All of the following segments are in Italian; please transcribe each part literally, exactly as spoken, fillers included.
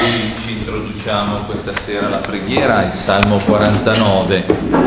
cui ci introduciamo questa sera alla preghiera, il Salmo quarantanove,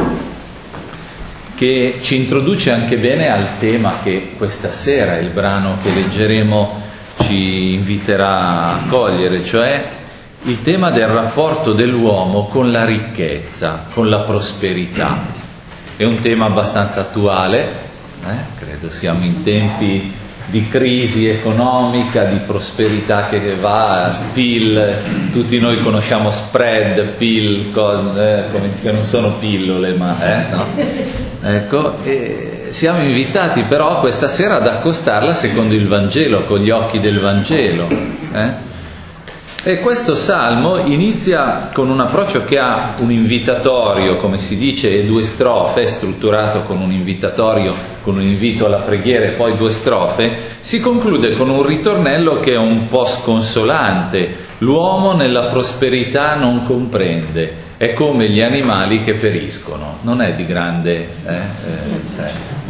che ci introduce anche bene al tema che questa sera il brano che leggeremo ci inviterà a cogliere, cioè il tema del rapporto dell'uomo con la ricchezza, con la prosperità. È un tema abbastanza attuale, eh? Credo siamo in tempi di crisi economica, di prosperità che va, P I L, tutti noi conosciamo spread, P I L, cose, eh, come, che non sono pillole, ma eh, no. Ecco, e siamo invitati però questa sera ad accostarla secondo il Vangelo, con gli occhi del Vangelo. Eh? E questo salmo inizia con un approccio che ha un invitatorio, come si dice, e due strofe, è strutturato con un invitatorio, con un invito alla preghiera e poi due strofe. Si conclude con un ritornello che è un po' sconsolante. L'uomo nella prosperità non comprende, è come gli animali che periscono. Non è di grande... Eh, eh, cioè.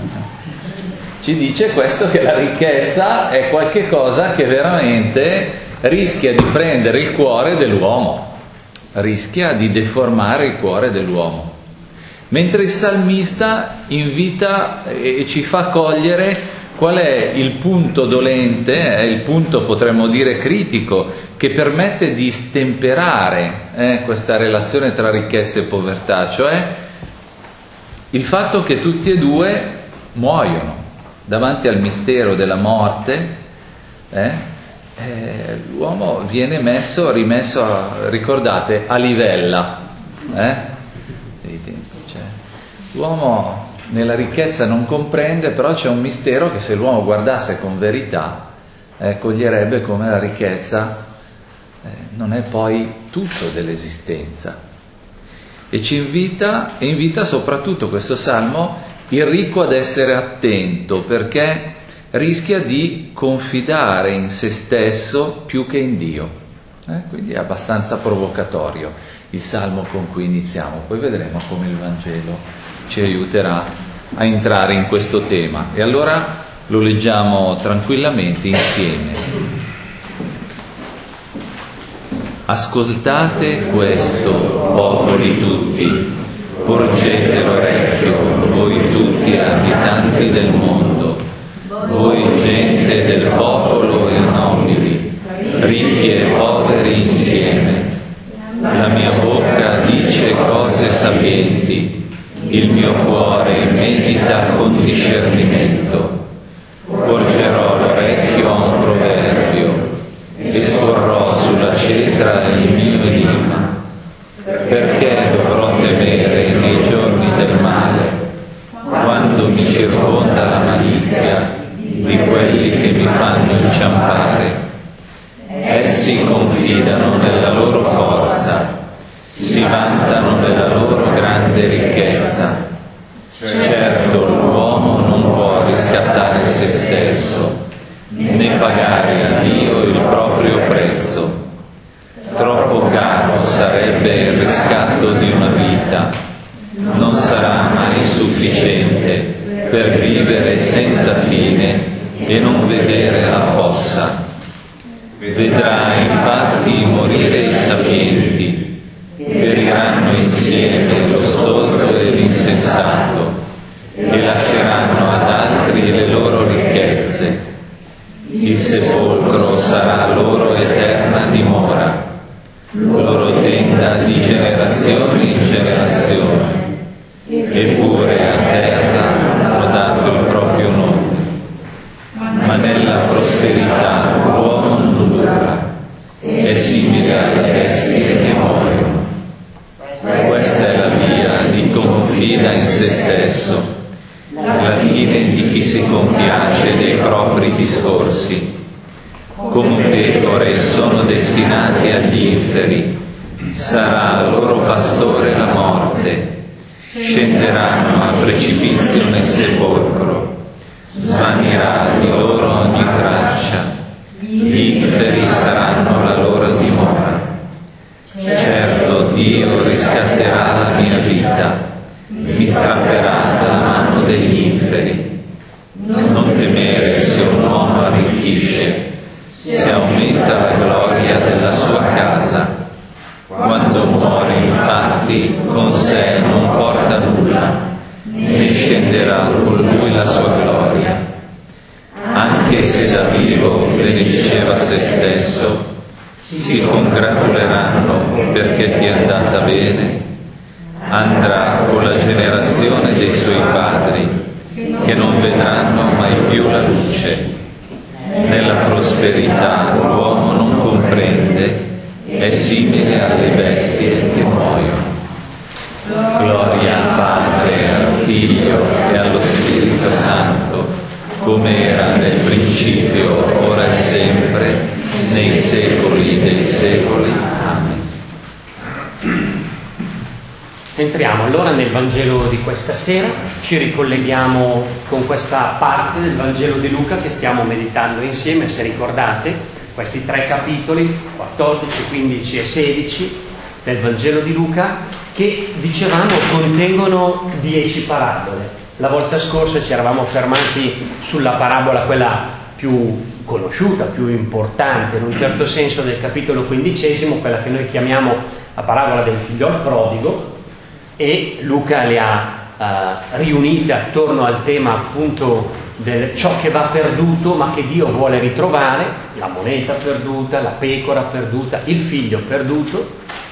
Ci dice questo, che la ricchezza è qualche cosa che veramente rischia di prendere il cuore dell'uomo, rischia di deformare il cuore dell'uomo. Mentre il salmista invita e ci fa cogliere qual è il punto dolente, è il punto, potremmo dire, critico, che permette di stemperare eh, questa relazione tra ricchezza e povertà, cioè il fatto che tutti e due muoiono davanti al mistero della morte. Eh, Eh, l'uomo viene messo, rimesso, a, ricordate, a livella, eh? Cioè, l'uomo nella ricchezza non comprende, però c'è un mistero che se l'uomo guardasse con verità eh, coglierebbe come la ricchezza eh, non è poi tutto dell'esistenza. E ci invita, e invita soprattutto questo salmo il ricco ad essere attento, perché rischia di confidare in se stesso più che in Dio. Eh? Quindi è abbastanza provocatorio il salmo con cui iniziamo. Poi vedremo come il Vangelo ci aiuterà a entrare in questo tema. E allora lo leggiamo tranquillamente insieme. Ascoltate questo, popoli tutti, porgete l'orecchio, voi tutti abitanti del mondo, voi gente del popolo e nobili, ricchi e poveri insieme. La mia bocca dice cose sapienti, il mio cuore medita con discernimento. Porgerò l'orecchio a un proverbio, esporrò sulla cetra il mio enigma. Perché dovrò temere nei giorni del male, quando mi circonda la malizia di quelli che mi fanno inciampare? Essi confidano nella loro forza, si vantano della loro grande ricchezza. Certo, l'uomo non può riscattare se stesso, né pagare a Dio il proprio prezzo. Troppo caro sarebbe il riscatto di una vita, non sarà mai sufficiente per vivere senza fine e non vedere la fossa. Vedrà infatti morire i sapienti, periranno insieme lo stolto e l'insensato, e lasceranno ad altri le loro ricchezze. Il sepolcro sarà loro eterna dimora, loro tenda di generazione in generazione, eppure a terra hanno dato il proprio nome. Ma nella prosperità l'uomo non dura, è simile alle bestie che muoiono. Questa è la via di chi confida in se stesso, la fine di chi si compiace dei propri discorsi. Come pecore sono destinati agli inferi, sarà loro pastore la morte, scenderanno a precipizio nel sepolcro. Svanirà di loro ogni traccia, gli inferi saranno la loro dimora. Certo, Dio riscatterà la mia vita, mi strapperà dalla mano degli inferi. Non temere se un uomo arricchisce, se aumenta la gloria della sua casa. si congratuleranno perché ti è andata bene, andrà con la generazione dei suoi padri, che non vedranno mai più la luce. Nella prosperità l'uomo non comprende, è simile alle bestie che muoiono. Gloria al Padre, al Figlio e allo Spirito Santo, come era nel principio, ora e sempre, nei secoli dei secoli. Amen. Entriamo allora nel Vangelo di questa sera, ci ricolleghiamo con questa parte del Vangelo di Luca che stiamo meditando insieme, se ricordate, questi tre capitoli, quattordici, quindici e sedici del Vangelo di Luca, che dicevamo contengono dieci parabole. La volta scorsa ci eravamo fermati sulla parabola quella più conosciuta, più importante, in un certo senso del capitolo quindicesimo, quella che noi chiamiamo la parabola del figliol prodigo, e Luca le ha uh, riunite attorno al tema appunto del ciò che va perduto ma che Dio vuole ritrovare, la moneta perduta, la pecora perduta, il figlio perduto.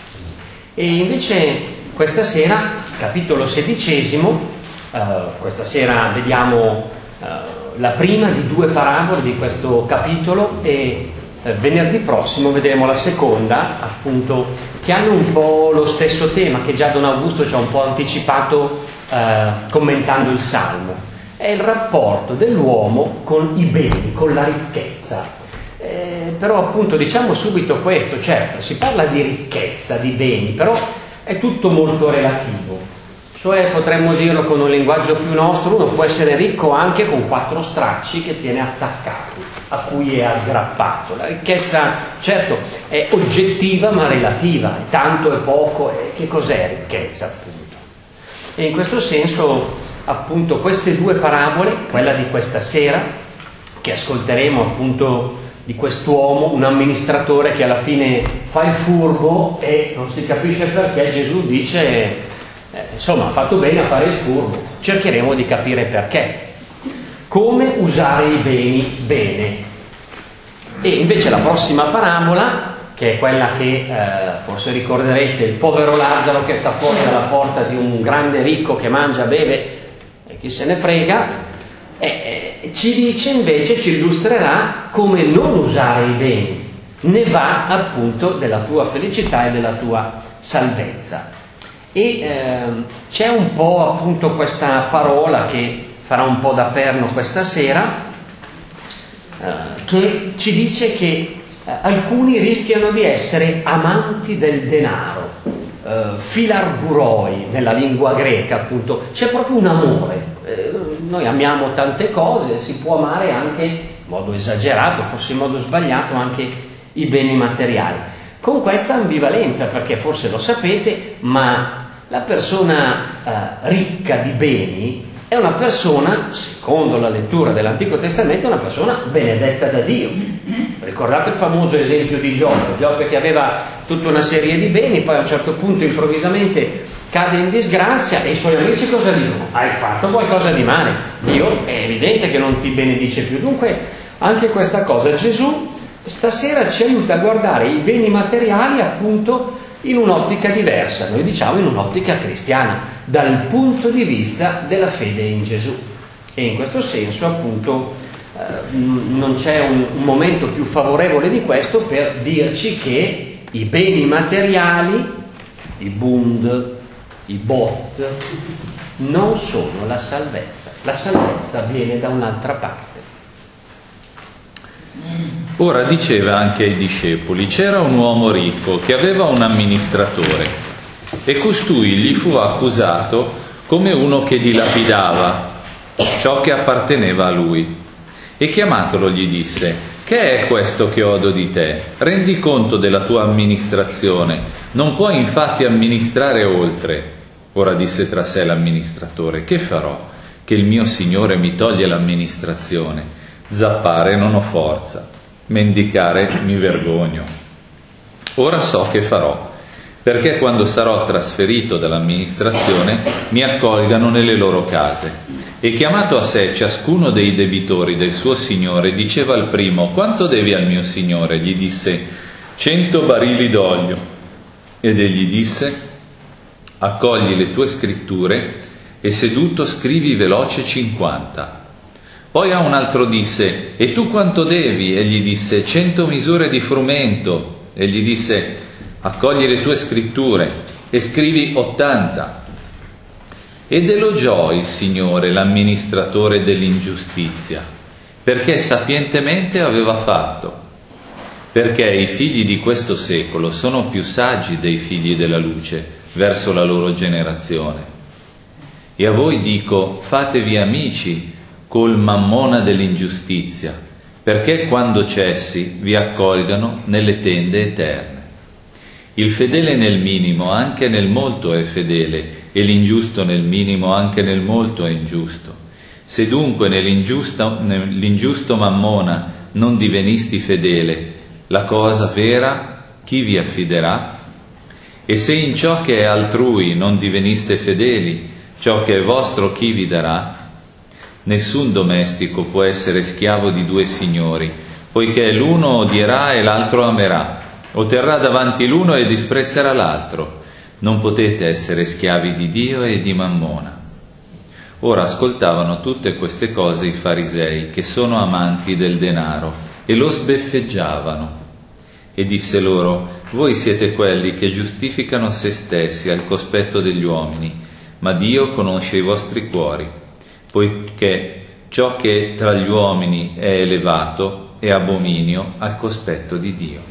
E invece questa sera, capitolo sedicesimo, uh, questa sera vediamo uh, la prima di due parabole di questo capitolo e eh, venerdì prossimo vedremo la seconda, appunto, che hanno un po' lo stesso tema che già Don Augusto ci ha un po' anticipato eh, commentando il Salmo. È il rapporto dell'uomo con i beni, con la ricchezza. Eh, però appunto diciamo subito questo, certo, si parla di ricchezza, di beni, però è tutto molto relativo. Cioè, potremmo dirlo con un linguaggio più nostro, uno può essere ricco anche con quattro stracci che tiene attaccati, a cui è aggrappato. La ricchezza, certo, è oggettiva ma relativa, è tanto e poco, e che cos'è ricchezza, appunto? E in questo senso, appunto, queste due parabole, quella di questa sera, che ascolteremo appunto di quest'uomo, un amministratore che alla fine fa il furbo e non si capisce perché Gesù dice... Eh, insomma, ha fatto bene a fare il furbo. Cercheremo di capire perché. Come usare i beni bene. E invece la prossima parabola, che è quella che eh, forse ricorderete, il povero Lazzaro che sta fuori dalla porta di un grande ricco che mangia, beve e chi se ne frega, eh, eh, ci dice invece, ci illustrerà come non usare i beni. Ne va appunto della tua felicità e della tua salvezza. E eh, c'è un po' appunto questa parola che farà un po' da perno questa sera, eh, che ci dice che eh, alcuni rischiano di essere amanti del denaro, eh, filarguroi nella lingua greca, appunto, c'è proprio un amore. Eh, noi amiamo tante cose, si può amare anche in modo esagerato, forse in modo sbagliato, anche i beni materiali. Con questa ambivalenza, perché forse lo sapete, ma la persona eh, ricca di beni è una persona, secondo la lettura dell'Antico Testamento, una persona benedetta da Dio. Ricordate il famoso esempio di Giobbe, Giobbe che aveva tutta una serie di beni, poi a un certo punto improvvisamente cade in disgrazia e i suoi amici cosa dicono? Hai fatto qualcosa di male, Dio è evidente che non ti benedice più. Dunque anche questa cosa Gesù stasera ci aiuta a guardare i beni materiali appunto in un'ottica diversa, noi diciamo in un'ottica cristiana, dal punto di vista della fede in Gesù. E in questo senso appunto eh, non c'è un, un momento più favorevole di questo per dirci che i beni materiali, i bund, i bot, non sono la salvezza. La salvezza viene da un'altra parte. Ora diceva anche ai discepoli: c'era un uomo ricco che aveva un amministratore e costui gli fu accusato come uno che dilapidava ciò che apparteneva a lui. E chiamatolo gli disse: che è questo che odo di te? Rendi conto della tua amministrazione, non puoi infatti amministrare oltre. Ora disse tra sé l'amministratore: che farò? Che il mio signore mi toglie l'amministrazione. Zappare non ho forza, mendicare mi vergogno. Ora so che farò, perché quando sarò trasferito dall'amministrazione mi accolgano nelle loro case. E chiamato a sé ciascuno dei debitori del suo signore, diceva al primo: quanto devi al mio signore? Gli disse: cento barili d'olio. Ed egli disse: accogli le tue scritture e seduto scrivi veloce cinquanta. Poi a un altro disse: e tu quanto devi? Egli disse: cento misure di frumento. Egli disse: accogli le tue scritture e scrivi ottanta. Ed elogiò il Signore l'amministratore dell'ingiustizia, perché sapientemente aveva fatto. Perché i figli di questo secolo sono più saggi dei figli della luce verso la loro generazione. E a voi dico: fatevi amici col mammona dell'ingiustizia, perché quando cessi vi accolgano nelle tende eterne. Il fedele nel minimo anche nel molto è fedele, e l'ingiusto nel minimo anche nel molto è ingiusto. Se dunque nell'ingiusto, nell'ingiusto mammona non divenisti fedele, la cosa vera chi vi affiderà? E se in ciò che è altrui non diveniste fedeli, ciò che è vostro chi vi darà? Nessun domestico può essere schiavo di due signori, poiché l'uno odierà e l'altro amerà, o terrà davanti l'uno e disprezzerà l'altro. Non potete essere schiavi di Dio e di Mammona. Ora ascoltavano tutte queste cose i farisei, che sono amanti del denaro, e lo sbeffeggiavano. E disse loro: voi siete quelli che giustificano se stessi al cospetto degli uomini, ma Dio conosce i vostri cuori, poiché ciò che tra gli uomini è elevato è abominio al cospetto di Dio.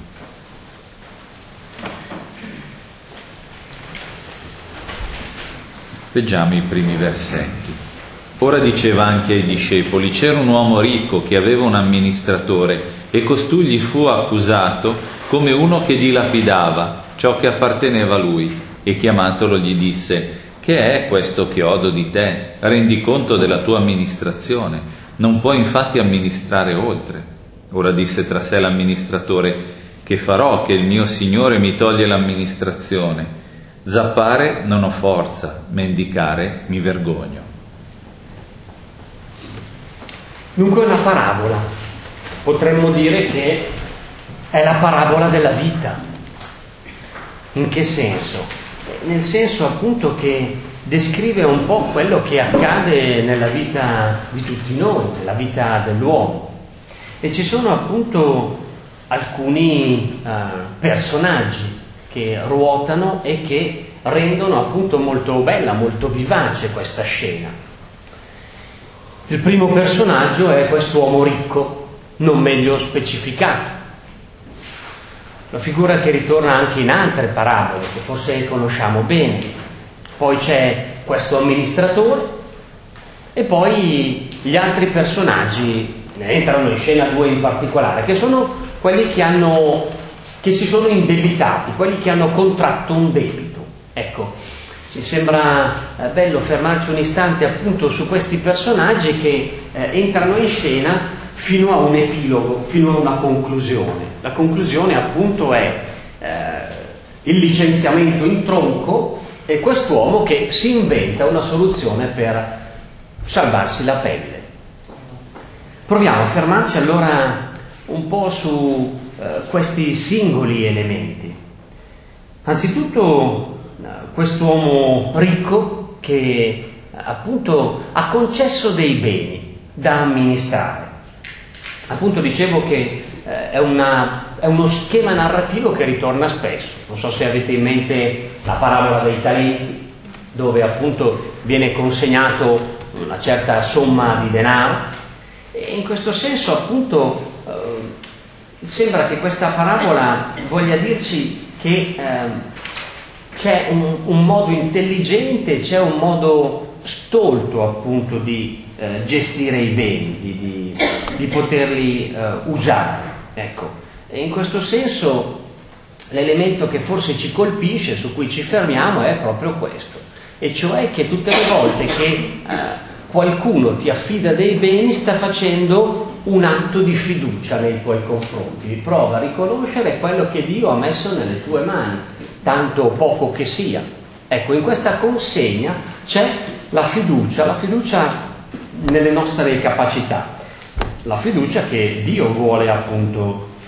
Leggiamo i primi versetti. Ora diceva anche ai discepoli: c'era un uomo ricco che aveva un amministratore, e costui gli fu accusato come uno che dilapidava ciò che apparteneva a lui, e chiamatolo gli disse: che è questo che odo di te? Rendi conto della tua amministrazione, non puoi infatti amministrare oltre. Ora disse tra sé l'amministratore: che farò che il mio signore mi toglie l'amministrazione? Zappare non ho forza, mendicare mi vergogno. Dunque è una parabola, potremmo dire che è la parabola della vita. In che senso? Nel senso appunto che descrive un po' quello che accade nella vita di tutti noi, nella vita dell'uomo. E ci sono appunto alcuni uh, personaggi che ruotano e che rendono appunto molto bella, molto vivace questa scena. Il primo personaggio è quest'uomo ricco, non meglio specificato. La figura che ritorna anche in altre parabole, che forse conosciamo bene. Poi c'è questo amministratore e poi gli altri personaggi, ne entrano in scena due in particolare, che sono quelli che hanno che si sono indebitati, quelli che hanno contratto un debito. Ecco, mi sembra eh, bello fermarci un istante appunto su questi personaggi che eh, entrano in scena fino a un epilogo, fino a una conclusione. La conclusione appunto è eh, il licenziamento in tronco e quest'uomo che si inventa una soluzione per salvarsi la pelle. Proviamo a fermarci allora un po' su Uh, questi singoli elementi. Anzitutto uh, quest'uomo ricco che uh, appunto ha concesso dei beni da amministrare. Appunto dicevo che uh, è, una, è uno schema narrativo che ritorna spesso. Non so se avete in mente la parabola dei talenti, dove appunto viene consegnato una certa somma di denaro, e in questo senso appunto uh, sembra che questa parabola voglia dirci che eh, c'è un, un modo intelligente, c'è un modo stolto appunto di eh, gestire i beni, di, di, di poterli eh, usare. Ecco. E in questo senso l'elemento che forse ci colpisce, su cui ci fermiamo, è proprio questo, e cioè che tutte le volte che eh, qualcuno ti affida dei beni sta facendo un atto di fiducia nei tuoi confronti, prova a riconoscere quello che Dio ha messo nelle tue mani, tanto o poco che sia. Ecco, in questa consegna c'è la fiducia, la fiducia nelle nostre capacità, la fiducia che Dio vuole appunto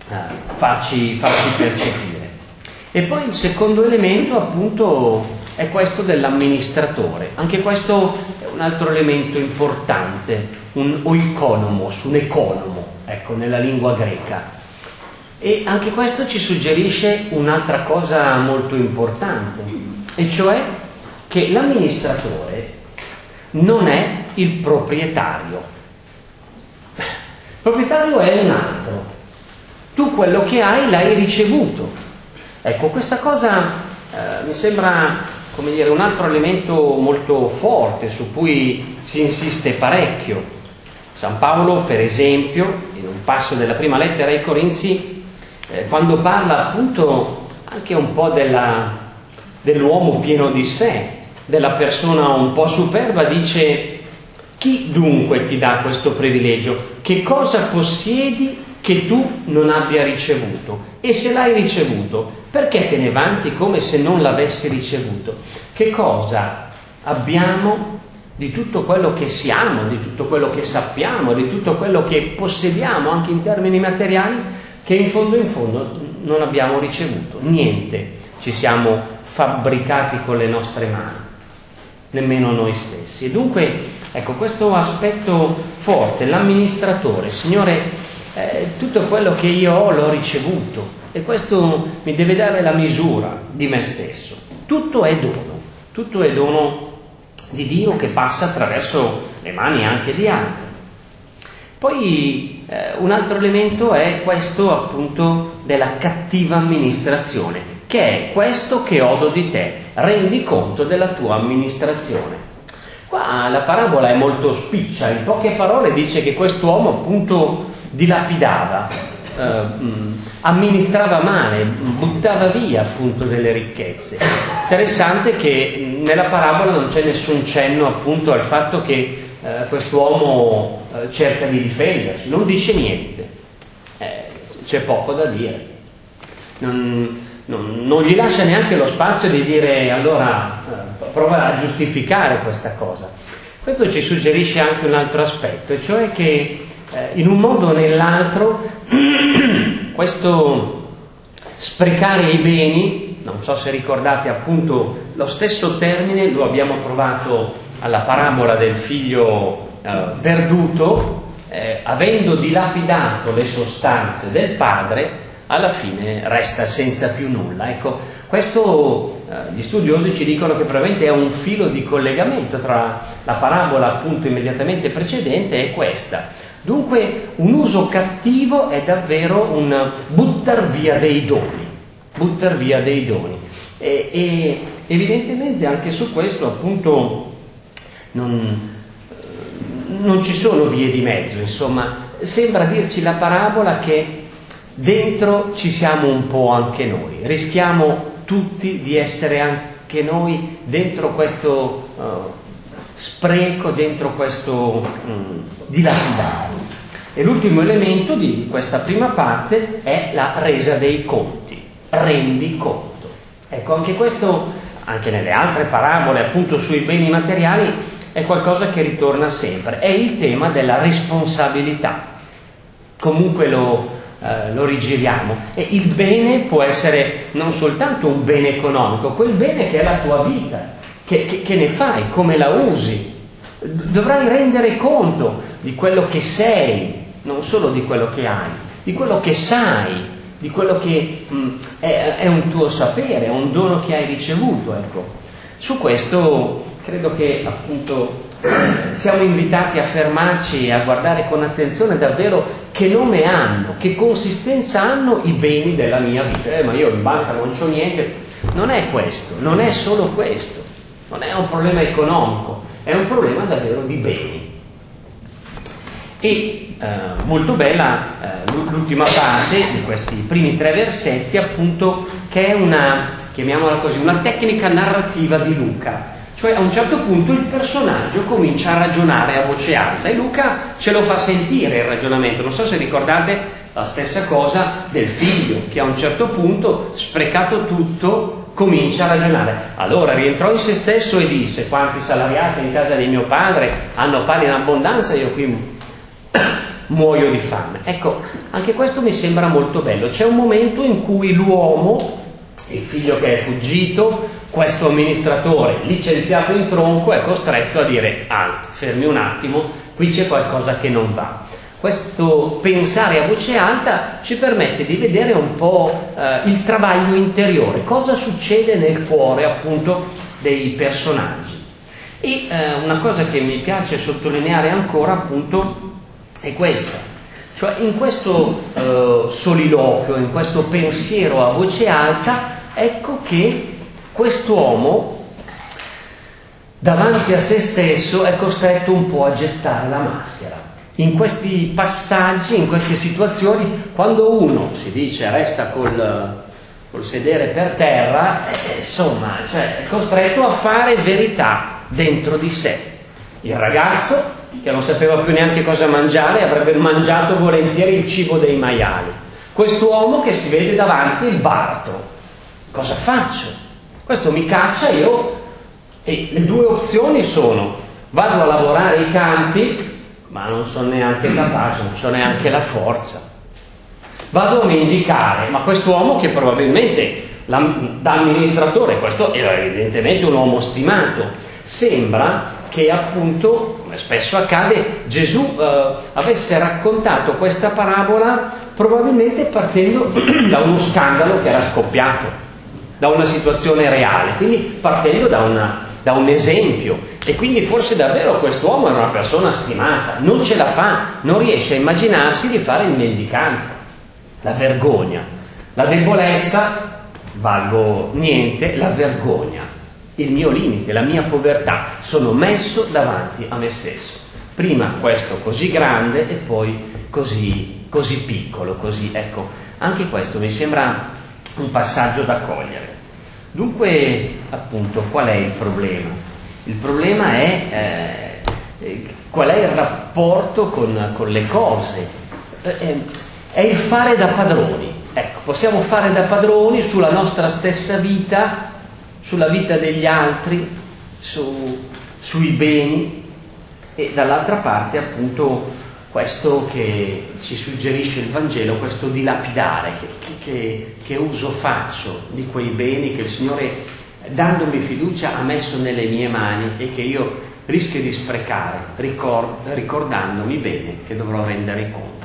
farci, farci percepire. E poi il secondo elemento appunto è questo dell'amministratore. Anche questo è un altro elemento importante, un oikonomos, un economo, ecco, nella lingua greca. E anche questo ci suggerisce un'altra cosa molto importante, e cioè che l'amministratore non è il proprietario. Il proprietario è un altro. Tu quello che hai l'hai ricevuto. Ecco, questa cosa eh, mi sembra, come dire, un altro elemento molto forte su cui si insiste parecchio. San Paolo, per esempio, in un passo della prima lettera ai Corinzi, Eh, quando parla appunto anche un po' della, dell'uomo pieno di sé, della persona un po' superba, dice: chi dunque ti dà questo privilegio? Che cosa possiedi che tu non abbia ricevuto? E se l'hai ricevuto, perché te ne vanti come se non l'avessi ricevuto? Che cosa abbiamo di tutto quello che siamo, di tutto quello che sappiamo, di tutto quello che possediamo anche in termini materiali, che in fondo in fondo non abbiamo ricevuto? Niente ci siamo fabbricati con le nostre mani, nemmeno noi stessi. E dunque, ecco, questo aspetto forte, l'amministratore, Signore, eh, tutto quello che io ho l'ho ricevuto, e questo mi deve dare la misura di me stesso. Tutto è dono, tutto è dono di Dio che passa attraverso le mani anche di altri. Poi eh, un altro elemento è questo appunto della cattiva amministrazione, che è questo che odo di te, rendi conto della tua amministrazione. Qua la parabola è molto spiccia, in poche parole dice che quest'uomo appunto dilapidava, eh, amministrava male, buttava via appunto delle ricchezze. Interessante che nella parabola non c'è nessun cenno appunto al fatto che Eh, quest'uomo eh, cerca di difendersi, non dice niente, eh, c'è poco da dire, non, non, non gli lascia neanche lo spazio di dire allora eh, prova a giustificare questa cosa. Questo ci suggerisce anche un altro aspetto, e cioè che eh, in un modo o nell'altro questo sprecare i beni, non so se ricordate appunto lo stesso termine lo abbiamo trovato alla parabola del figlio eh, perduto, eh, avendo dilapidato le sostanze del padre, alla fine resta senza più nulla. Ecco, questo eh, gli studiosi ci dicono che probabilmente è un filo di collegamento tra la parabola appunto immediatamente precedente e questa. Dunque un uso cattivo è davvero un buttar via dei doni, buttar via dei doni. E, e evidentemente anche su questo appunto Non, non ci sono vie di mezzo, insomma, sembra dirci la parabola che dentro ci siamo un po' anche noi, rischiamo tutti di essere anche noi dentro questo uh, spreco, dentro questo um, dilapidare. E l'ultimo elemento di questa prima parte è la resa dei conti, rendi conto. Ecco, anche questo, anche nelle altre parabole appunto sui beni materiali, è qualcosa che ritorna sempre, è il tema della responsabilità. Comunque lo, eh, lo rigiriamo, e il bene può essere non soltanto un bene economico, quel bene che è la tua vita, che, che, che ne fai, come la usi. Dovrai rendere conto di quello che sei, non solo di quello che hai, di quello che sai, di quello che mh, è, è un tuo sapere, è un dono che hai ricevuto. Ecco, su questo credo che appunto siamo invitati a fermarci e a guardare con attenzione davvero che nome hanno, che consistenza hanno i beni della mia vita. Eh, ma io in banca non c'ho niente. Non è questo, non è solo questo, non è un problema economico, è un problema davvero di beni. E eh, molto bella eh, l'ultima parte di questi primi tre versetti, appunto, che è una, chiamiamola così, una tecnica narrativa di Luca. Cioè a un certo punto il personaggio comincia a ragionare a voce alta, e Luca ce lo fa sentire il ragionamento. Non so se ricordate la stessa cosa del figlio, che a un certo punto, sprecato tutto, comincia a ragionare. Allora rientrò in se stesso e disse: quanti salariati in casa di mio padre hanno pane in abbondanza, io qui muoio di fame. Ecco, anche questo mi sembra molto bello. C'è un momento in cui l'uomo, il figlio che è fuggito, questo amministratore licenziato in tronco, è costretto a dire: alto, fermi un attimo, qui c'è qualcosa che non va. Questo pensare a voce alta ci permette di vedere un po' eh, il travaglio interiore, cosa succede nel cuore appunto dei personaggi. E eh, una cosa che mi piace sottolineare ancora appunto è questa, cioè in questo eh, soliloquio, in questo pensiero a voce alta, ecco che quest'uomo davanti a se stesso è costretto un po' a gettare la maschera. In questi passaggi, in queste situazioni, quando uno si dice resta col, col sedere per terra, eh, insomma, cioè, è costretto a fare verità dentro di sé. Il ragazzo, che non sapeva più neanche cosa mangiare, avrebbe mangiato volentieri il cibo dei maiali. Quest'uomo che si vede davanti il baratro. Cosa faccio? Questo mi caccia, io... E le due opzioni sono: vado a lavorare i campi, ma non sono neanche capace, non ho neanche la forza. Vado a mendicare, ma quest'uomo che probabilmente da amministratore, questo era evidentemente un uomo stimato, sembra che appunto, come spesso accade, Gesù eh, avesse raccontato questa parabola probabilmente partendo da uno scandalo che era scoppiato, da una situazione reale, quindi partendo da una da un esempio, e quindi forse davvero quest'uomo era una persona stimata, non ce la fa, non riesce a immaginarsi di fare il mendicante. La vergogna, la debolezza, valgo niente, la vergogna, il mio limite, la mia povertà, sono messo davanti a me stesso. Prima questo così grande e poi così, così piccolo, così, ecco, anche questo mi sembra un passaggio da cogliere. Dunque, appunto, qual è il problema? Il problema è eh, qual è il rapporto con, con le cose. Eh, è il fare da padroni. Ecco, possiamo fare da padroni sulla nostra stessa vita, sulla vita degli altri, su, sui beni, e dall'altra parte, appunto, questo che ci suggerisce il Vangelo, questo dilapidare, che, che, che uso faccio di quei beni che il Signore, dandomi fiducia, ha messo nelle mie mani e che io rischio di sprecare, ricord, ricordandomi bene che dovrò rendere conto.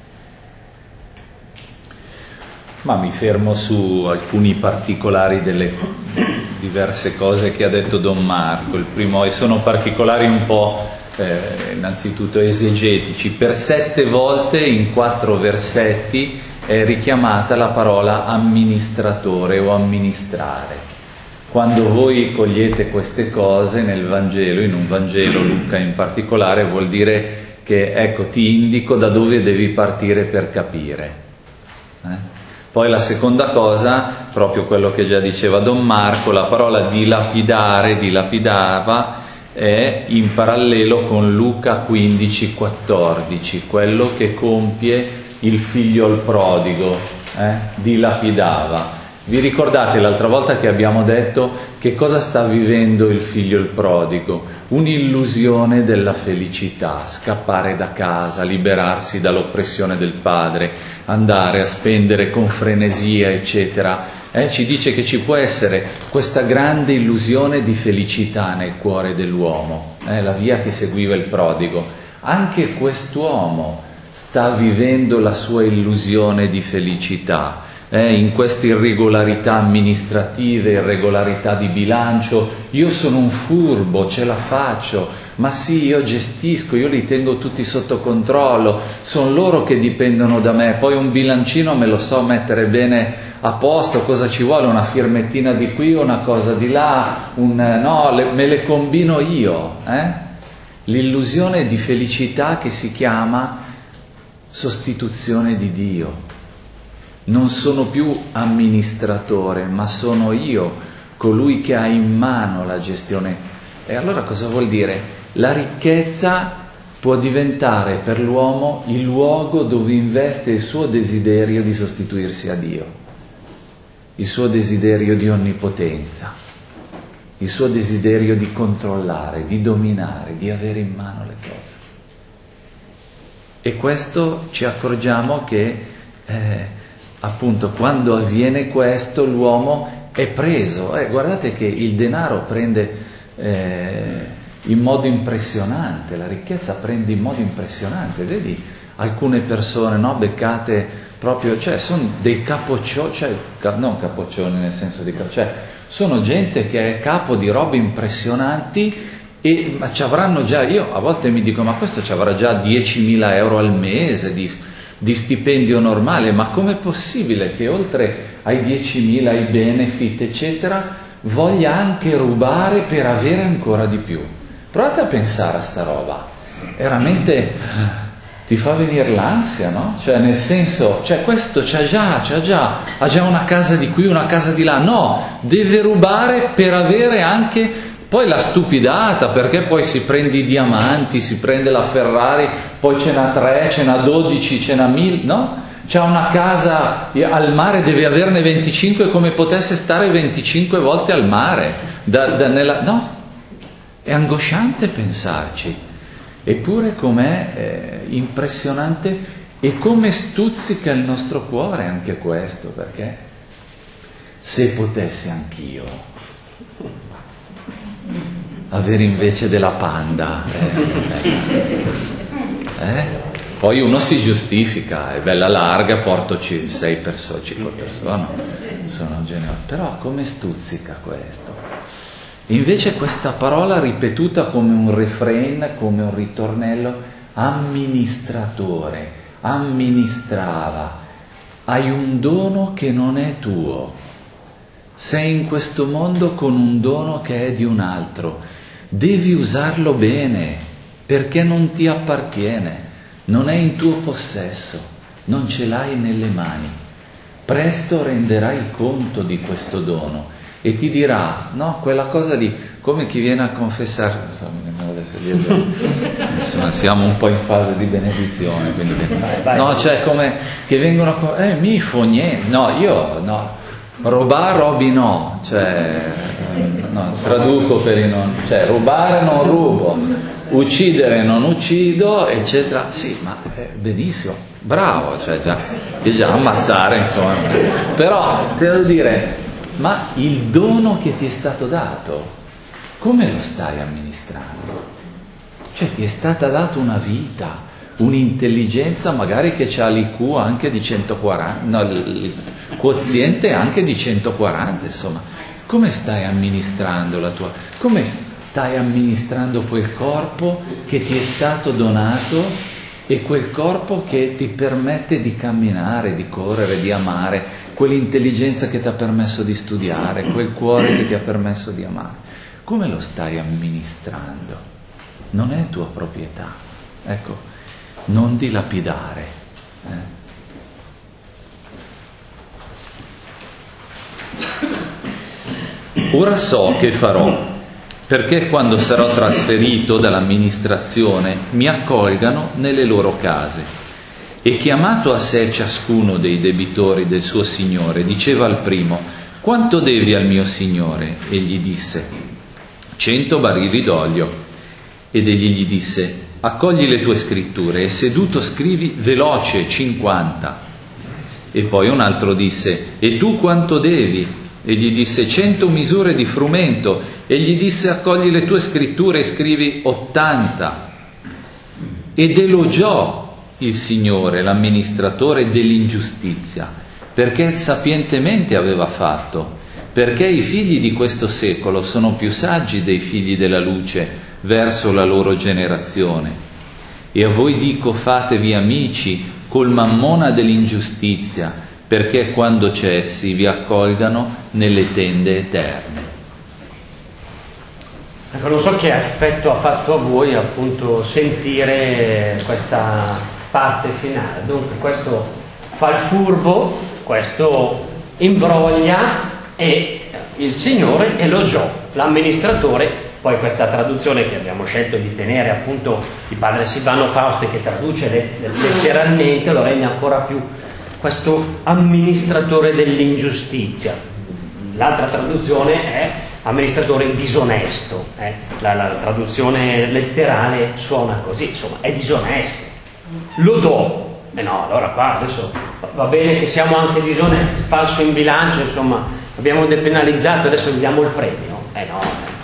Ma mi fermo su alcuni particolari delle diverse cose che ha detto Don Marco. Il primo, e sono particolari un po' Eh, innanzitutto esegetici. Per sette volte in quattro versetti è richiamata la parola amministratore o amministrare. Quando voi cogliete queste cose nel Vangelo, in un Vangelo, Luca in particolare, vuol dire che, ecco, ti indico da dove devi partire per capire. Eh? Poi la seconda cosa, proprio quello che già diceva Don Marco, la parola dilapidare, dilapidava, è in parallelo con Luca quindici quattordici, quello che compie il figlio il prodigo, eh? dilapidava. Vi ricordate l'altra volta che abbiamo detto che cosa sta vivendo il figlio il prodigo? Un'illusione della felicità, scappare da casa, liberarsi dall'oppressione del padre, andare a spendere con frenesia, eccetera. Eh, ci dice che ci può essere questa grande illusione di felicità nel cuore dell'uomo, eh, la via che seguiva il prodigo. Anche quest'uomo sta vivendo la sua illusione di felicità, eh, in queste irregolarità amministrative, irregolarità di bilancio. Io sono un furbo, ce la faccio, ma sì, io gestisco, io li tengo tutti sotto controllo, sono loro che dipendono da me, poi un bilancino me lo so mettere bene a posto, cosa ci vuole, una firmettina di qui, una cosa di là, un, no, le, me le combino io, eh? L'illusione di felicità che si chiama sostituzione di Dio. Non sono più amministratore, ma sono io colui che ha in mano la gestione. E allora cosa vuol dire? La ricchezza può diventare per l'uomo il luogo dove investe il suo desiderio di sostituirsi a Dio, il suo desiderio di onnipotenza, il suo desiderio di controllare, di dominare, di avere in mano le cose. E questo ci accorgiamo che eh, appunto quando avviene questo l'uomo è preso. Eh, guardate che il denaro prende eh, in modo impressionante, la ricchezza prende in modo impressionante. Vedi alcune persone, no, beccate proprio, cioè sono dei capoccioni, cioè non capoccioni nel senso di cioè sono gente che è capo di robe impressionanti. E ma ci avranno già, io a volte mi dico, ma questo ci avrà già diecimila euro al mese di, di stipendio normale, ma com'è possibile che oltre ai diecimila, ai benefit eccetera, voglia anche rubare per avere ancora di più? Provate a pensare a sta roba, veramente ti fa venire l'ansia, no? Cioè nel senso, cioè questo c'ha già, c'ha già, ha già una casa di qui, una casa di là, no, deve rubare per avere anche. Poi la stupidata, perché poi si prende i diamanti, si prende la Ferrari, poi ce n'ha tre, ce n'ha dodici, ce n'ha mille, no? C'ha una casa al mare, deve averne venticinque, come potesse stare venticinque volte al mare. Da, da, nella, no? È angosciante pensarci. Eppure com'è eh, impressionante e come stuzzica il nostro cuore anche questo, perché se potessi anch'io avere invece della Panda eh, eh. Poi uno si giustifica, è bella larga, porto sei persone, cinque persone, sono generoso, però come stuzzica questo? Invece questa parola ripetuta come un refrain, come un ritornello, amministratore, amministrava, hai un dono che non è tuo, sei in questo mondo con un dono che è di un altro. Devi usarlo bene, perché non ti appartiene, non è in tuo possesso, non ce l'hai nelle mani. Presto renderai conto di questo dono e ti dirà, no, quella cosa di come chi viene a confessare, insomma, siamo un po' in fase di benedizione, quindi no, cioè come che vengono, eh, mi fo niente, no, io no. Rubare, robi no, cioè, no, traduco per i non, cioè rubare non rubo, uccidere non uccido, eccetera. Sì, ma eh, benissimo, bravo, cioè già, già ammazzare, insomma. Però devo dire, ma il dono che ti è stato dato, come lo stai amministrando? Cioè ti è stata data una vita, un'intelligenza magari che ha l'I Q anche di centoquaranta, no, il quoziente anche di centoquaranta, insomma, come stai amministrando la tua, come stai amministrando quel corpo che ti è stato donato e quel corpo che ti permette di camminare, di correre, di amare, quell'intelligenza che ti ha permesso di studiare, quel cuore che ti ha permesso di amare, come lo stai amministrando? Non è tua proprietà, ecco. Non dilapidare. Eh. Ora so che farò, perché quando sarò trasferito dall'amministrazione mi accolgano nelle loro case. E chiamato a sé ciascuno dei debitori del suo signore, diceva al primo: quanto devi al mio signore? E gli disse: cento barili d'olio. Ed egli gli disse: accogli le tue scritture, e seduto scrivi veloce cinquanta. E poi un altro disse: e tu quanto devi? E gli disse: cento misure di frumento. E gli disse: accogli le tue scritture e scrivi ottanta. Ed elogiò il Signore, l'amministratore dell'ingiustizia, perché sapientemente aveva fatto, perché i figli di questo secolo sono più saggi dei figli della luce verso la loro generazione. E a voi dico: fatevi amici col mammona dell'ingiustizia, perché quando cessi vi accolgano nelle tende eterne. Ecco, non so che effetto ha fatto a voi appunto sentire questa parte finale. Dunque questo fa il furbo, questo imbroglia, e il Signore elogiò l'amministratore. Poi questa traduzione che abbiamo scelto di tenere appunto di padre Silvano Fausti, che traduce letteralmente, lo rende ancora più questo amministratore dell'ingiustizia. L'altra traduzione è amministratore disonesto, eh? la, la traduzione letterale suona così, insomma è disonesto, lo do. E eh no, allora qua adesso va bene che siamo anche disonesti, falso in bilancio, insomma, abbiamo depenalizzato, adesso gli diamo il premio. Eh no,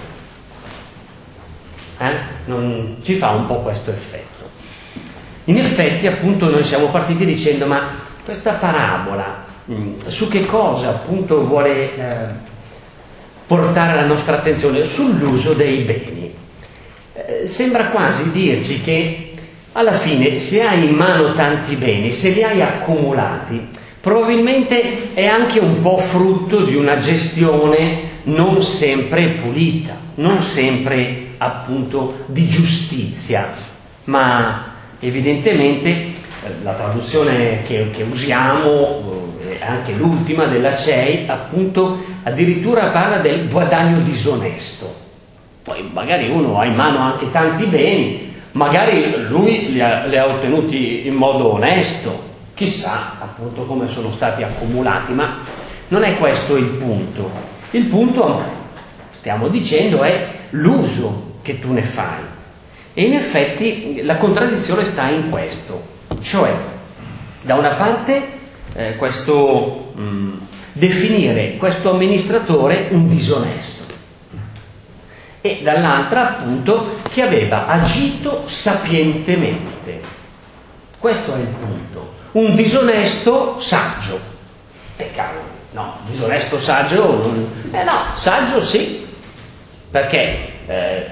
eh? Non ci fa un po' questo effetto. In effetti, appunto, noi siamo partiti dicendo, ma questa parabola mh, su che cosa appunto vuole eh, portare la nostra attenzione? Sull'uso dei beni. Eh, sembra quasi dirci che alla fine, se hai in mano tanti beni, se li hai accumulati, probabilmente è anche un po' frutto di una gestione non sempre pulita, non sempre appunto di giustizia, ma evidentemente la traduzione che, che usiamo, eh, anche l'ultima della C E I, appunto addirittura parla del guadagno disonesto. Poi magari uno ha in mano anche tanti beni, magari lui li ha, li ha ottenuti in modo onesto, chissà appunto come sono stati accumulati, ma non è questo il punto. Il punto, stiamo dicendo, è l'uso che tu ne fai. E in effetti la contraddizione sta in questo, cioè da una parte eh, questo mh, definire questo amministratore un disonesto, e dall'altra appunto che aveva agito sapientemente. Questo è il punto. Un disonesto saggio. E cavolo, no, disonesto saggio non... Eh no, saggio sì, perché eh,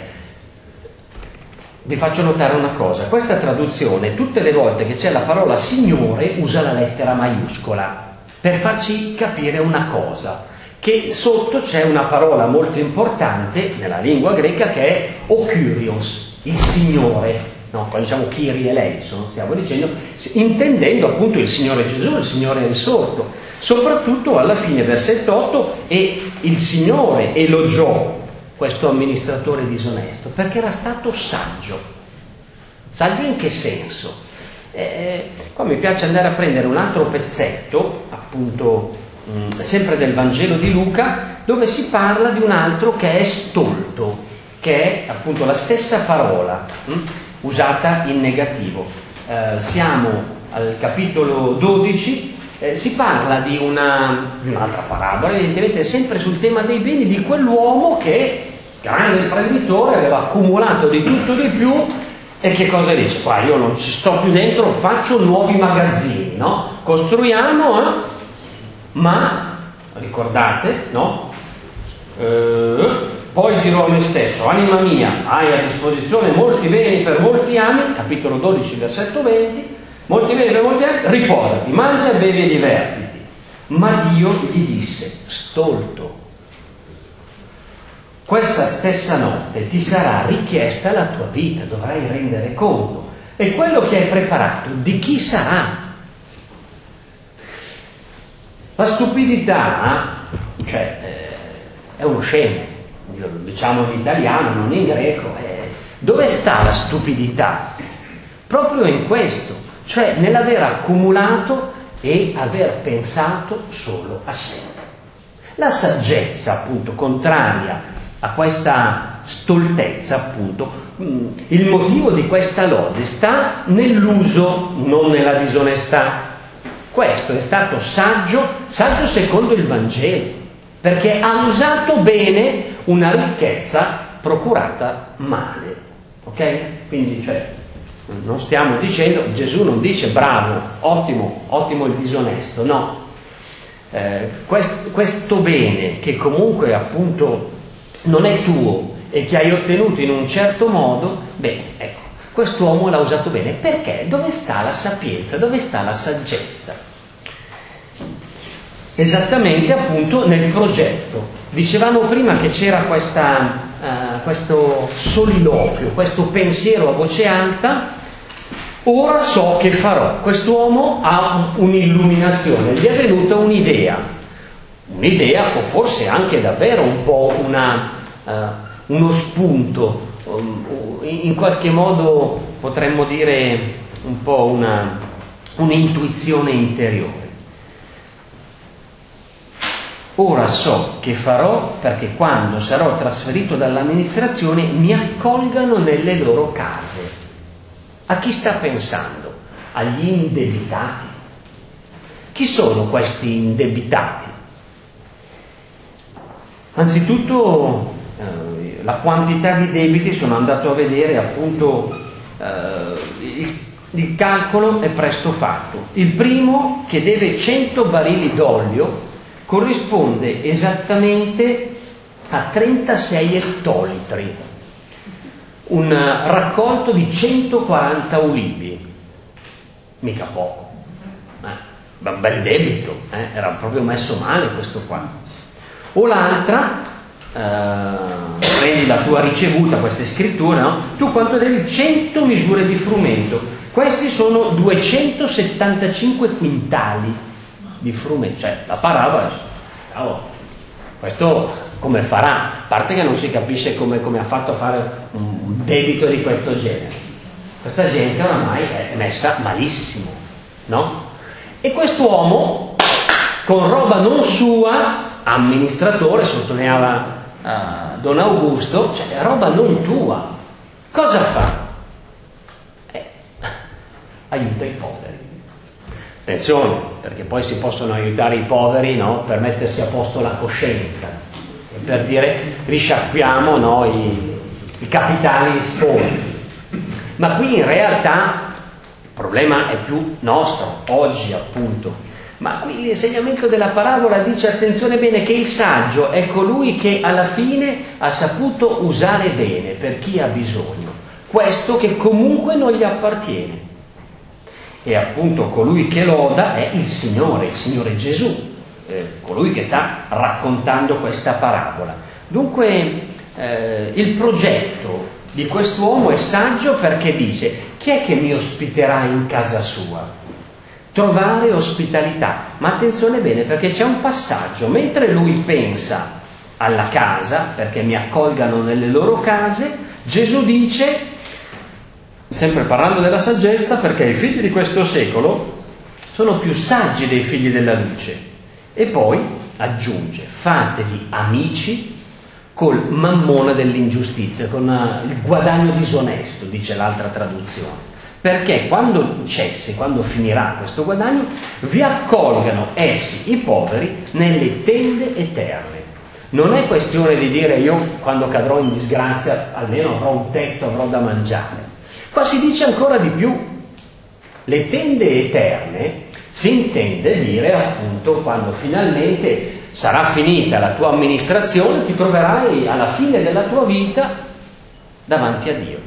vi faccio notare una cosa, questa traduzione tutte le volte che c'è la parola Signore usa la lettera maiuscola per farci capire una cosa, che sotto c'è una parola molto importante nella lingua greca che è o Kyrios, il Signore, no, qua diciamo Kyrie eleison, stiamo dicendo, intendendo appunto il Signore Gesù, il Signore risorto. Soprattutto alla fine, versetto otto, e il Signore elogiò questo amministratore disonesto perché era stato saggio. Saggio in che senso? Eh, qua mi piace andare a prendere un altro pezzetto, appunto, mh, sempre del Vangelo di Luca, dove si parla di un altro che è stolto, che è appunto la stessa parola mh, usata in negativo. Eh, siamo al capitolo dodici, eh, si parla di, una, di un'altra parabola, evidentemente sempre sul tema dei beni, di quell'uomo che, grande imprenditore, aveva accumulato di tutto di più. E che cosa dice? Qua io non ci sto più dentro, faccio nuovi magazzini, no? Costruiamo, eh? Ma ricordate, no? Eh, poi dirò a me stesso, anima mia, hai a disposizione molti beni per molti anni, capitolo dodici, versetto venti, molti beni per molti anni, riposati, mangia, bevi e divertiti. Ma Dio gli disse, stolto, questa stessa notte ti sarà richiesta la tua vita, dovrai rendere conto. E quello che hai preparato, di chi sarà? La stupidità, cioè, eh, è uno scemo, diciamo in italiano, non in greco. Eh, dove sta la stupidità? Proprio in questo, cioè nell'aver accumulato e aver pensato solo a sé. La saggezza, appunto, contraria a questa stoltezza, appunto, il motivo di questa lode sta nell'uso, non nella disonestà. Questo è stato saggio, saggio secondo il Vangelo, perché ha usato bene una ricchezza procurata male. Ok? Quindi, cioè, non stiamo dicendo, Gesù non dice bravo, ottimo, ottimo il disonesto, no. Eh, quest, questo bene che comunque appunto non è tuo e che hai ottenuto in un certo modo, bene, ecco, quest'uomo l'ha usato bene. Perché? Dove sta la sapienza? Dove sta la saggezza? Esattamente appunto nel progetto. Dicevamo prima che c'era questa, uh, questo soliloquio, questo pensiero a voce alta. Ora so che farò. Quest'uomo ha un'illuminazione, gli è venuta un'idea. Un'idea o forse anche davvero un po' una, uh, uno spunto, um, in qualche modo potremmo dire un po' una, un'intuizione interiore. Ora so che farò perché quando sarò trasferito dall'amministrazione mi accolgano nelle loro case. A chi sta pensando? agli indebitati. Chi sono questi indebitati? Anzitutto eh, la quantità di debiti, sono andato a vedere appunto eh, il, il calcolo è presto fatto. Il primo, che deve cento barili d'olio, corrisponde esattamente a trentasei ettolitri, un raccolto di centoquaranta ulivi, mica poco, eh, un bel debito, eh, era proprio messo male questo qua. O l'altra, eh, prendi la tua ricevuta, queste scritture, no? Tu quanto devi? cento misure di frumento, questi sono duecentosettantacinque quintali di frumento, cioè la parabola, oh, questo come farà? A parte che non si capisce come, come ha fatto a fare un debito di questo genere. Questa gente oramai è messa malissimo, no? E quest'uomo, con roba non sua, amministratore, sottolineava uh, Don Augusto, cioè roba non tua, cosa fa? Eh, aiuta i poveri. Attenzione, perché poi si possono aiutare i poveri, no? Per mettersi a posto la coscienza, e per dire risciacquiamo, no? I, i capitali sporchi. Ma qui in realtà il problema è più nostro, oggi appunto. Ma qui l'insegnamento della parabola dice, attenzione bene, che il saggio è colui che alla fine ha saputo usare bene per chi ha bisogno questo che comunque non gli appartiene. E appunto colui che loda è il Signore, il Signore Gesù, eh, colui che sta raccontando questa parabola. Dunque eh, il progetto di quest'uomo è saggio perché dice: chi è che mi ospiterà in casa sua? Trovare ospitalità. Ma attenzione bene, perché c'è un passaggio: mentre lui pensa alla casa, perché mi accolgano nelle loro case, Gesù dice, sempre parlando della saggezza, perché i figli di questo secolo sono più saggi dei figli della luce. E poi aggiunge: fatevi amici col mammone dell'ingiustizia, con il guadagno disonesto, dice l'altra traduzione. Perché quando cesse, quando finirà questo guadagno, vi accolgano essi, i poveri, nelle tende eterne. Non è questione di dire io quando cadrò in disgrazia almeno avrò un tetto, avrò da mangiare. Qua si dice ancora di più. Le tende eterne si intende dire appunto quando finalmente sarà finita la tua amministrazione, ti troverai alla fine della tua vita davanti a Dio.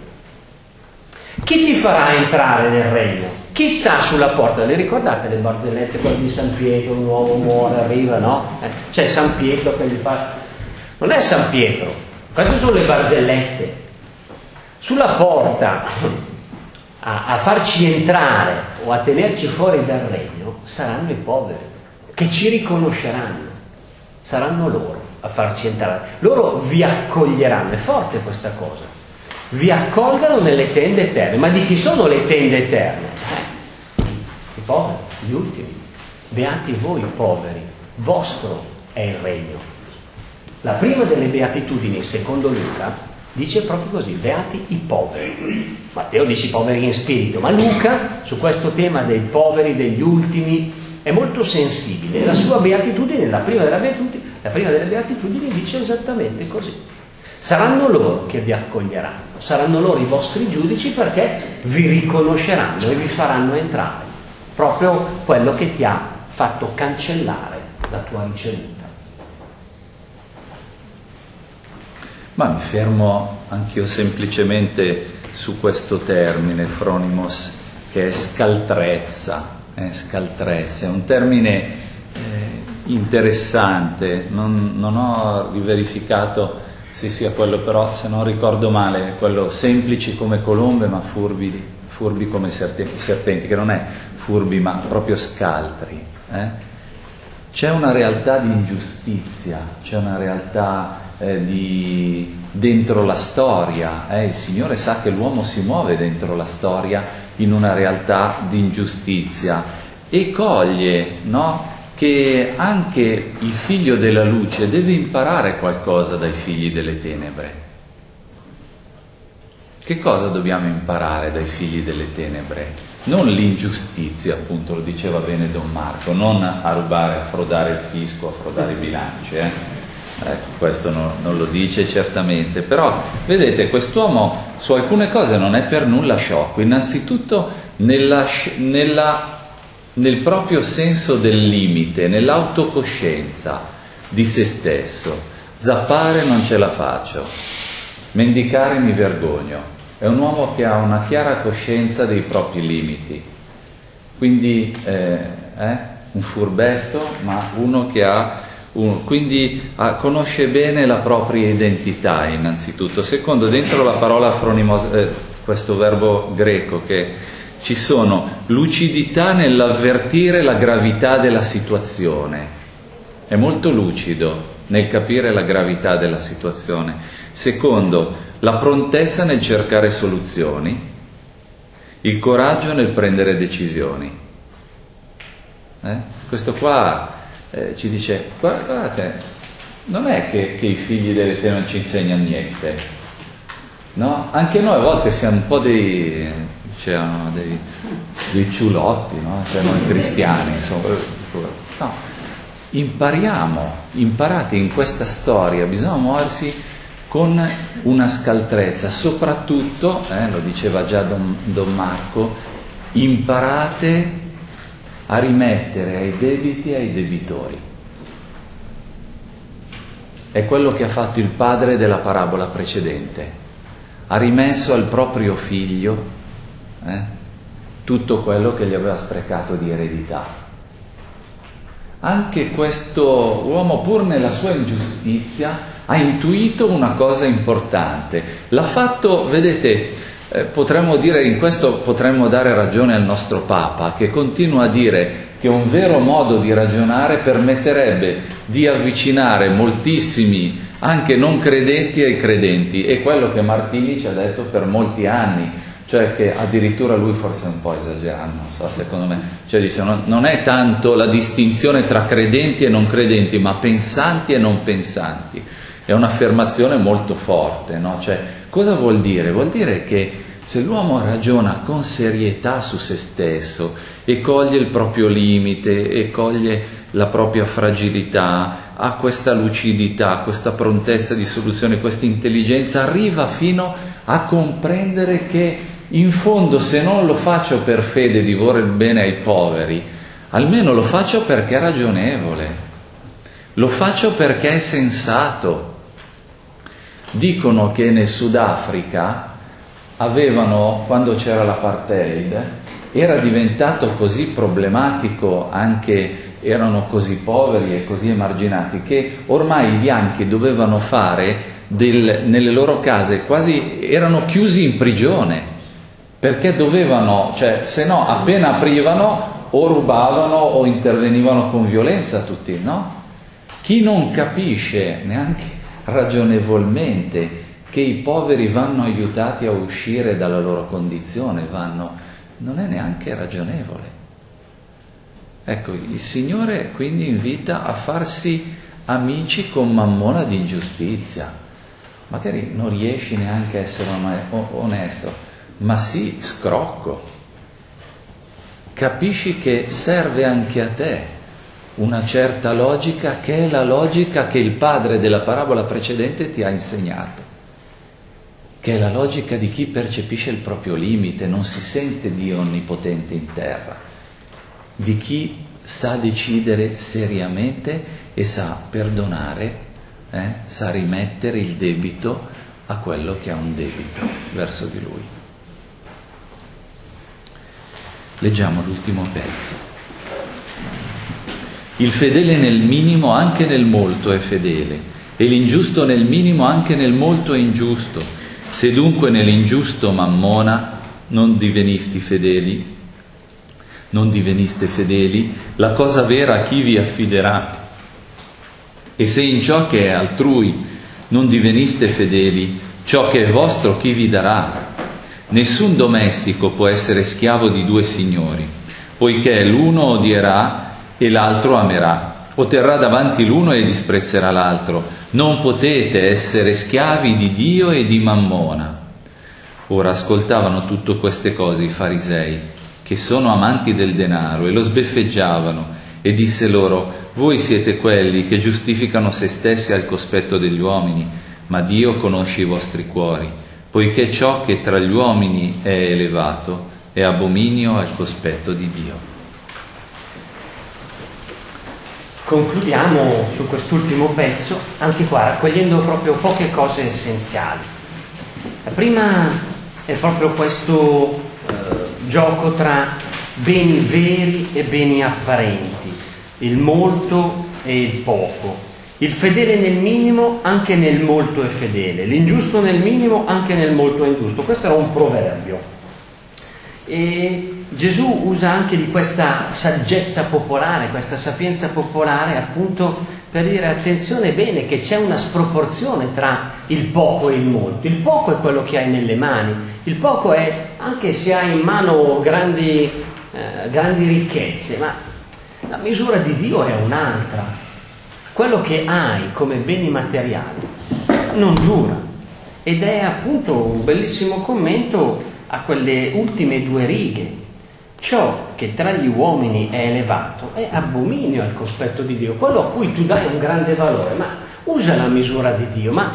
Chi ti farà entrare nel regno? Chi sta sulla porta? Le ricordate le barzellette, quelle di San Pietro, un uomo muore, arriva, no? Eh, c'è San Pietro che gli fa... Non è San Pietro, queste sono le barzellette. Sulla porta a, a farci entrare o a tenerci fuori dal regno saranno i poveri, che ci riconosceranno, saranno loro a farci entrare. Loro vi accoglieranno, è forte questa cosa. Vi accolgano nelle tende eterne. Ma di chi sono le tende eterne? Eh, i poveri, gli ultimi. Beati voi poveri, vostro è il regno. La prima delle beatitudini, secondo Luca, dice proprio così: beati i poveri. Matteo dice i poveri in spirito, ma Luca su questo tema dei poveri, degli ultimi, è molto sensibile. La sua beatitudine, la prima delle beatitudini, la prima delle beatitudini dice esattamente così. Saranno loro che vi accoglieranno, saranno loro i vostri giudici, perché vi riconosceranno e vi faranno entrare, proprio quello che ti ha fatto cancellare la tua ricevuta. Ma mi fermo anch'io semplicemente su questo termine, phronimos, che è scaltrezza, è scaltrezza, è un termine eh, interessante, non, non ho riverificato se sia quello, però se non ricordo male è quello semplici come colombe ma furbi, furbi come serpenti, che non è furbi ma proprio scaltri. Eh? C'è una realtà di ingiustizia, c'è una realtà eh, di dentro la storia, eh? Il Signore sa che l'uomo si muove dentro la storia in una realtà di ingiustizia e coglie, no? Che anche il figlio della luce deve imparare qualcosa dai figli delle tenebre. Che cosa dobbiamo imparare dai figli delle tenebre? Non l'ingiustizia, appunto, lo diceva bene Don Marco, non a rubare, a frodare il fisco, a frodare i bilanci, eh? Ecco, questo no, non lo dice certamente, però vedete, quest'uomo su alcune cose non è per nulla sciocco. Innanzitutto nella, nella, nel proprio senso del limite, nell'autocoscienza di se stesso. Zappare non ce la faccio, mendicare mi vergogno. È un uomo che ha una chiara coscienza dei propri limiti, quindi eh, eh, un furbetto, ma uno che ha un, quindi ah, conosce bene la propria identità innanzitutto. Secondo, dentro la parola fronimos, eh, questo verbo greco, che ci sono lucidità nell'avvertire la gravità della situazione, è molto lucido nel capire la gravità della situazione. Secondo, la prontezza nel cercare soluzioni, il coraggio nel prendere decisioni. Eh? Questo qua eh, ci dice, guardate, non è che, che i figli delle tenebre non ci insegnano niente, no? Anche noi a volte siamo un po' dei, c'erano dei, dei ciulotti, no? Cioè noi cristiani, insomma, no. Impariamo, imparate in questa storia, bisogna muoversi con una scaltrezza, soprattutto, eh, lo diceva già Don, Don Marco, imparate a rimettere ai debiti e ai debitori. È quello che ha fatto il padre della parabola precedente, ha rimesso al proprio figlio eh, tutto quello che gli aveva sprecato di eredità. Anche questo uomo, pur nella sua ingiustizia, ha intuito una cosa importante. L'ha fatto, vedete, eh, potremmo dire, in questo potremmo dare ragione al nostro Papa, che continua a dire che un vero modo di ragionare permetterebbe di avvicinare moltissimi, anche non credenti, ai credenti. È quello che Martini ci ha detto per molti anni. Cioè che addirittura lui forse un po' esagerando, non so, secondo me, cioè dice non, non è tanto la distinzione tra credenti e non credenti, ma pensanti e non pensanti. È un'affermazione molto forte, no? Cioè, cosa vuol dire? Vuol dire che se l'uomo ragiona con serietà su se stesso e coglie il proprio limite e coglie la propria fragilità, ha questa lucidità, questa prontezza di soluzione, questa intelligenza, arriva fino a comprendere che in fondo, se non lo faccio per fede di volere il bene ai poveri, almeno lo faccio perché è ragionevole, lo faccio perché è sensato. Dicono che nel Sudafrica avevano, quando c'era l'apartheid, era diventato così problematico, anche erano così poveri e così emarginati, che ormai i bianchi dovevano fare del, nelle loro case, quasi erano chiusi in prigione, perché dovevano, cioè se no appena aprivano o rubavano o intervenivano con violenza tutti, no? Chi non capisce neanche ragionevolmente che i poveri vanno aiutati a uscire dalla loro condizione, vanno, non è neanche ragionevole. Ecco, il Signore quindi invita a farsi amici con Mammona di ingiustizia. Magari non riesci neanche a essere onesto, ma sì, scrocco. Capisci che serve anche a te una certa logica, che è la logica che il padre della parabola precedente ti ha insegnato, che è la logica di chi percepisce il proprio limite, non si sente Dio onnipotente in terra, di chi sa decidere seriamente e sa perdonare, eh, sa rimettere il debito a quello che ha un debito verso di lui. Leggiamo l'ultimo pezzo. Il fedele nel minimo anche nel molto è fedele, e l'ingiusto nel minimo anche nel molto è ingiusto. Se dunque nell'ingiusto Mammona non divenisti fedeli, non diveniste fedeli, la cosa vera a chi vi affiderà? E se in ciò che è altrui non diveniste fedeli, ciò che è vostro chi vi darà? Nessun domestico può essere schiavo di due signori, poiché l'uno odierà e l'altro amerà, o terrà davanti l'uno e disprezzerà l'altro. Non potete essere schiavi di Dio e di Mammona. Ora ascoltavano tutto queste cose i farisei, che sono amanti del denaro, e lo sbeffeggiavano, e disse loro: voi siete quelli che giustificano se stessi al cospetto degli uomini, ma Dio conosce i vostri cuori, poiché ciò che tra gli uomini è elevato è abominio al cospetto di Dio. Concludiamo su quest'ultimo pezzo, anche qua raccogliendo proprio poche cose essenziali. La prima è proprio questo eh, gioco tra beni veri e beni apparenti, il molto e il poco, il fedele nel minimo anche nel molto è fedele, l'ingiusto nel minimo anche nel molto è ingiusto. Questo era un proverbio. E Gesù usa anche di questa saggezza popolare, questa sapienza popolare, appunto per dire: attenzione bene che c'è una sproporzione tra il poco e il molto. Il poco è quello che hai nelle mani, il poco è anche se hai in mano grandi, eh, grandi ricchezze, ma la misura di Dio è un'altra. Quello che hai come beni materiali non dura, ed è appunto un bellissimo commento a quelle ultime due righe: ciò che tra gli uomini è elevato è abominio al cospetto di Dio. Quello a cui tu dai un grande valore, ma usa la misura di Dio, ma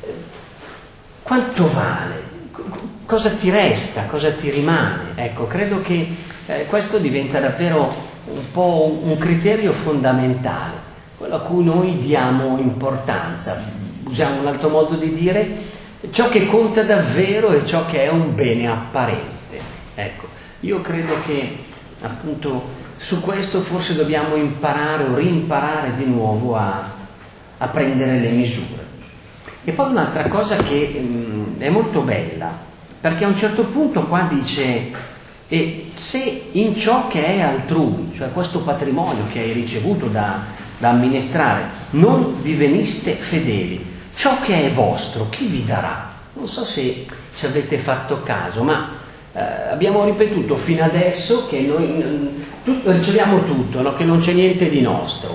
quanto vale? Cosa ti resta? Cosa ti rimane? Ecco, credo che eh, questo diventa davvero un po' un criterio fondamentale, quello a cui noi diamo importanza. Usiamo un altro modo di dire: ciò che conta davvero è ciò che è un bene apparente. Ecco, io credo che appunto su questo forse dobbiamo imparare o rimparare di nuovo a, a prendere le misure. E poi un'altra cosa che mh, è molto bella, perché a un certo punto qua dice: e se in ciò che è altrui, cioè questo patrimonio che hai ricevuto da, da amministrare, non diveniste fedeli, ciò che è vostro, chi vi darà? Non so se ci avete fatto caso, ma eh, abbiamo ripetuto fino adesso che noi tu, riceviamo tutto, no? Che non c'è niente di nostro.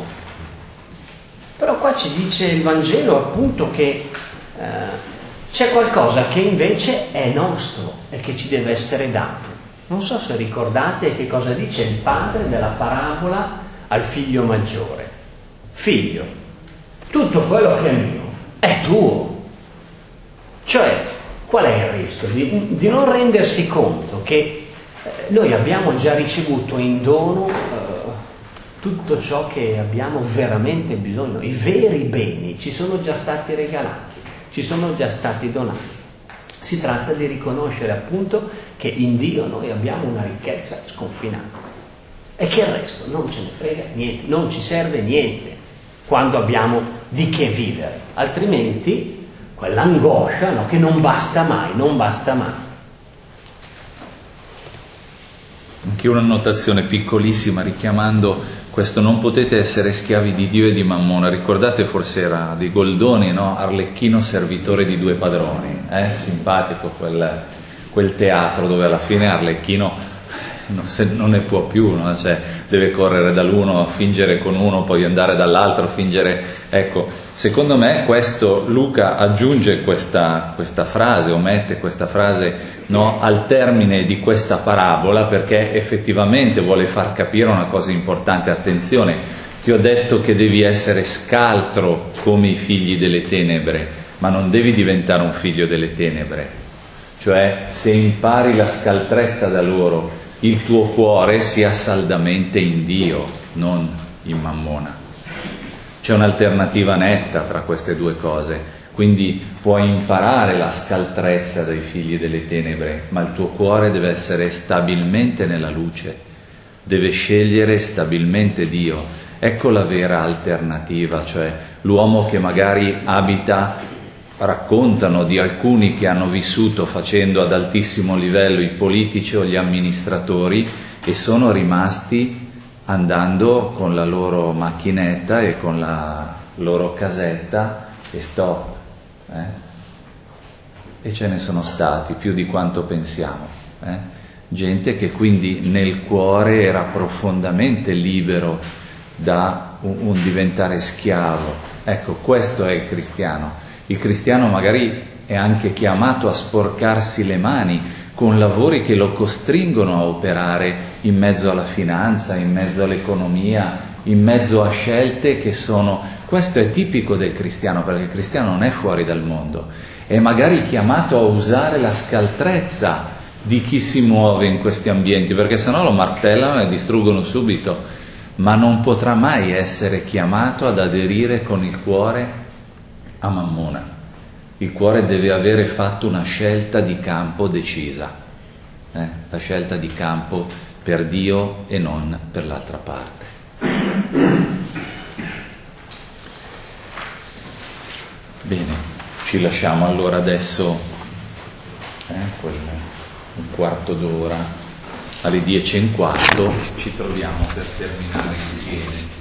Però qua ci dice il Vangelo appunto che eh, c'è qualcosa che invece è nostro e che ci deve essere dato. Non so se ricordate che cosa dice il padre della parabola al figlio maggiore. Figlio, tutto quello che è mio è tuo. Cioè, qual è il rischio? Di, di non rendersi conto che eh, noi abbiamo già ricevuto in dono eh, tutto ciò che abbiamo veramente bisogno. I veri beni ci sono già stati regalati, ci sono già stati donati. Si tratta di riconoscere appunto che in Dio noi abbiamo una ricchezza sconfinata e che il resto non ce ne frega niente, non ci serve niente quando abbiamo di che vivere, altrimenti quell'angoscia, no, che non basta mai, non basta mai. Anche una notazione piccolissima richiamando questo: non potete essere schiavi di Dio e di Mammona. Ricordate, forse era di Goldoni, no? Arlecchino servitore di due padroni, eh? Simpatico quel, quel teatro dove alla fine Arlecchino non, se, non ne può più, no? Cioè, deve correre dall'uno, fingere con uno, poi andare dall'altro, fingere. Ecco, secondo me questo Luca aggiunge questa, questa frase, omette questa frase, no, al termine di questa parabola, perché effettivamente vuole far capire una cosa importante. Attenzione, ti ho detto che devi essere scaltro come i figli delle tenebre, ma non devi diventare un figlio delle tenebre. Cioè, se impari la scaltrezza da loro, il tuo cuore sia saldamente in Dio, non in Mammona. C'è un'alternativa netta tra queste due cose, quindi puoi imparare la scaltrezza dai figli delle tenebre, ma il tuo cuore deve essere stabilmente nella luce, deve scegliere stabilmente Dio. Ecco la vera alternativa, cioè l'uomo che magari abita. Raccontano di alcuni che hanno vissuto facendo ad altissimo livello i politici o gli amministratori e sono rimasti andando con la loro macchinetta e con la loro casetta e stop. Eh? E ce ne sono stati più di quanto pensiamo. Eh? Gente che quindi nel cuore era profondamente libero da un, un diventare schiavo. Ecco, questo è il cristiano. Il cristiano magari è anche chiamato a sporcarsi le mani con lavori che lo costringono a operare in mezzo alla finanza, in mezzo all'economia, in mezzo a scelte che sono... Questo è tipico del cristiano, perché il cristiano non è fuori dal mondo, è magari chiamato a usare la scaltrezza di chi si muove in questi ambienti, perché sennò lo martellano e distruggono subito, ma non potrà mai essere chiamato ad aderire con il cuore a Mammona. Il cuore deve avere fatto una scelta di campo decisa, eh? la scelta di campo per Dio e non per l'altra parte. Bene, ci lasciamo allora adesso eh, quel, un quarto d'ora, alle dieci e un quarto ci troviamo per terminare insieme